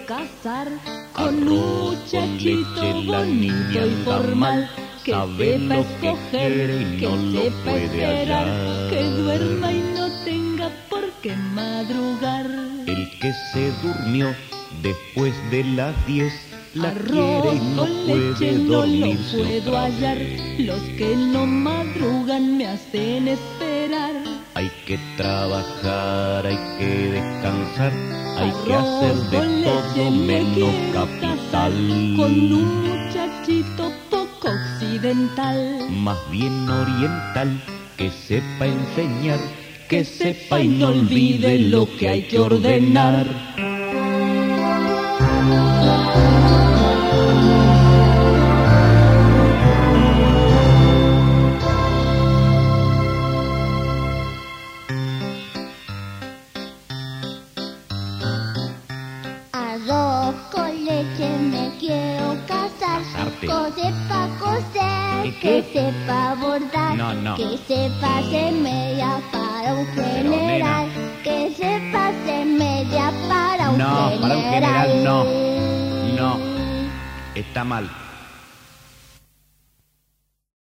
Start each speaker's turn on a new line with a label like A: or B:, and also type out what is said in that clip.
A: casar con un muchachito bonito y formal, que sepa escoger, que sepa esperar, que duerma y no tenga por qué madrugar.
B: El que se durmió después de las 10 la
A: Arroz
B: quiere y no
A: con leche
B: puede
A: no lo
B: dormirse
A: puedo
B: otra
A: hallar,
B: vez.
A: los que no madrugan me hacen esperar.
B: Hay que trabajar, hay que descansar, hay que
A: Arroz
B: hacer de
A: con leche
B: todo
A: me
B: menos
A: quiero
B: capital.
A: casar con un muchachito poco occidental,
B: Más bien oriental, que sepa enseñar, que sepa y no olvide lo que hay que ordenar.
C: Arroz con leche me quiero casar,
B: Casarte.
C: que sepa coser,
B: ¿Y
C: que
B: qué?
C: sepa bordar,
B: No.
C: que sepa hacer media para un
B: Pero,
C: general, que sepa hacer media para un
B: No,
C: general.
B: para un general no. No, está mal.